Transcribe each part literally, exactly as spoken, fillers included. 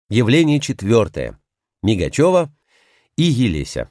Явление четвертое. Мигачева и Елеся.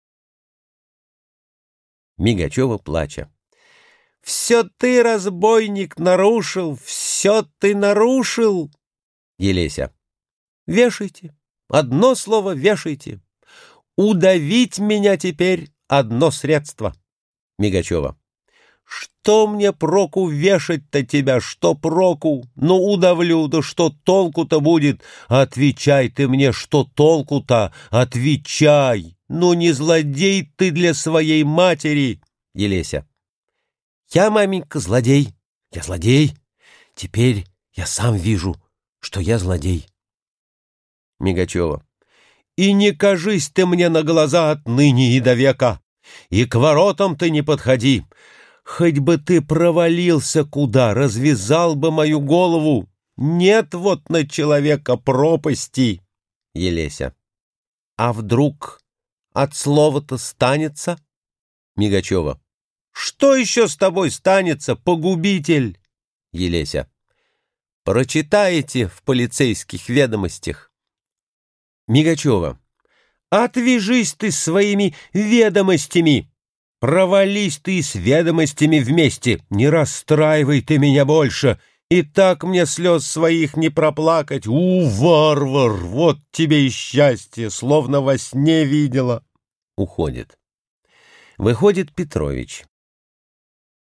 Мигачева, плача. «Все ты, разбойник, нарушил, все ты нарушил!» Елеся. «Вешайте, одно слово вешайте. Удавить меня теперь одно средство». Мигачева. «Что мне проку вешать-то тебя, что проку? Ну, удавлю, да что толку-то будет? Отвечай ты мне, что толку-то? Отвечай! Ну, не злодей ты для своей матери!» Елеся. «Я, маменька, злодей, я злодей. Теперь я сам вижу, что я злодей». Мигачева. «И не кажись ты мне на глаза отныне и до века, и к воротам ты не подходи. Хоть бы ты провалился куда, развязал бы мою голову. Нет вот на человека пропасти». Елеся. «А вдруг от слова-то станется?» Мигачева. «Что еще с тобой станется, погубитель?» Елеся. «Прочитаете в полицейских ведомостях». Мигачева. «Отвяжись ты своими ведомостями! Провались ты с ведомостями вместе! Не расстраивай ты меня больше! И так мне слез своих не проплакать! У, варвар! Вот тебе и счастье! Словно во сне видела!» Уходит. Выходит Петрович.